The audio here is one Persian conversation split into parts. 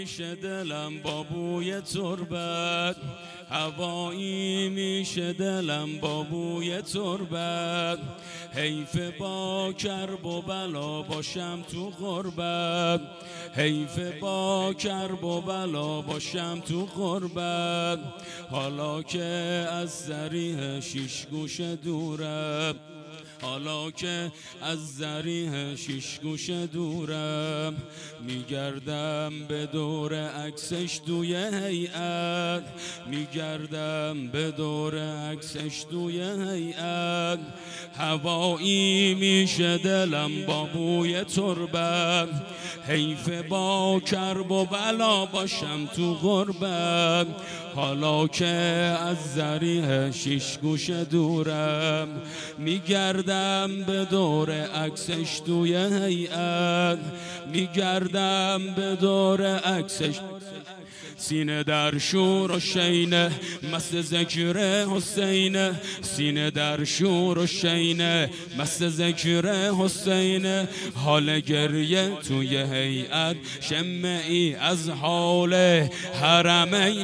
میشه دلم با بوی تربت، هوایی میشه دلم با بوی تربت. حیف با کرب و بلا باشم تو غربت، حیف با کرب و بلا باشم تو غربت. حالا که از ذریح شیش گوش دورم، حالا که از ذریح شیش گوش دورم، میگردم به دور عکسش توی هیئت، میگردم به دور عکسش توی هیئت. هوایی میشه دلم با بوی تربت، حیف با کرب و بلا باشم تو غربت. حالا که از ذریح شیش گوش دورم، میگردم به دور عکسش توی هیئت، میگردم به دور عکسش. سینه در شور و شینه مست ذکر حسین، سینه در شور و شینه مست ذکر حسین. حال گریه توی هیئت شمعی از حال حرمین،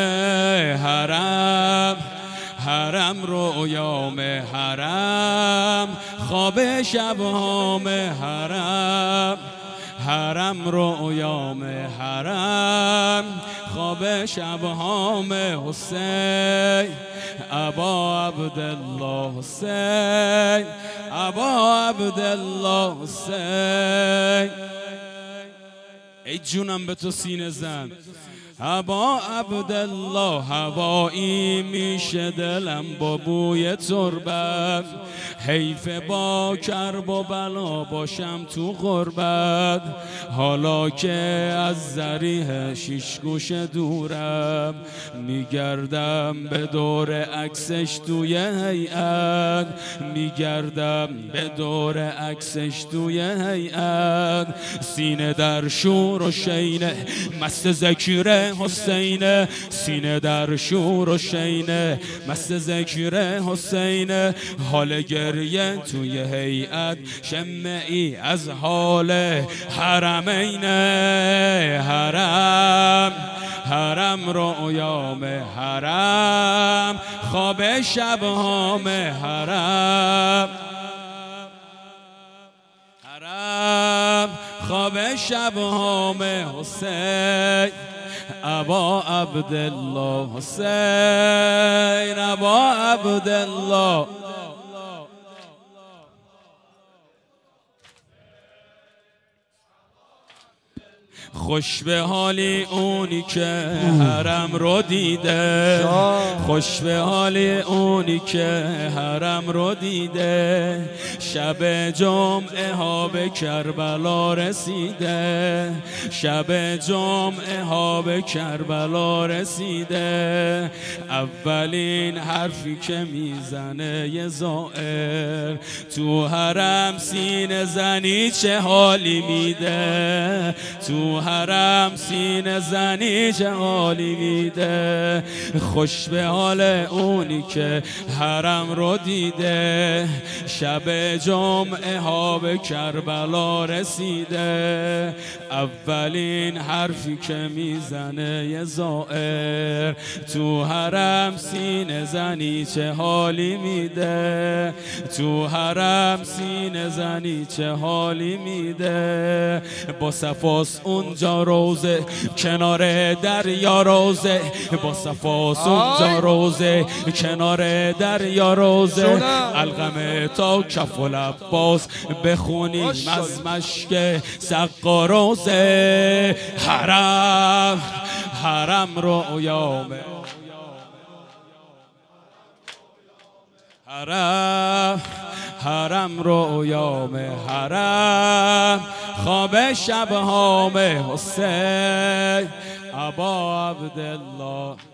حرم رویام حرم، خواب شبهام حرم، حرم رویام حرم، خواب شبهام حسین. ابا عبدالله حسین، ابا عبدالله حسین. ای جونم به تو سینه زن ابا عبدالله، هوایی میشه دلم با بوی تربت، حیف با کرب و بلا باشم تو غربت. حالا که از ذریح شیش گوش دورم، میگردم به دور عکسش توی هیئت، میگردم به دور عکسش توی هیئت. سینه در شور و شینه مست ذکر حسین، سینه در شور و شینه مست ذکر حسین. حال گریه توی هیئت شمعی از حال حرمین، حرم، حرم رویام حرم، خواب شبهام حرم، حرم، خواب شبهام حسین. ابا عبدالله حسین، ابا عبدالله. خوش به حالی اونی که حرم رو دیده، خوش به حالی اونی که حرم رو دیده. شب جمعه ها به کربلا رسیده، شب جمعه ها به کربلا رسیده. اولین حرفی که میزنه یه زائر، تو حرم سینه زنی چه حالی میده، تو حرم سینه زنی چه حالی میده. خوش به حال اونی که حرم رو دیده، شب جمعه ها به کربلا رسیده. اولین حرفی که میزنه یه زائر، تو حرم سینه زنی چه حالی میده، تو حرم سینه زنی چه حالی میده. با صفاست اونجا روزه کنار دریا روزه، با صفاست اونجا روزه کنار دریا روزه. القمه تا کف العباس بخونیم از مشک سقا روزه. حرم، حرم رویامه حرم، حرم رویام حرم، خواب شبهام حسین. ابا عبدالله.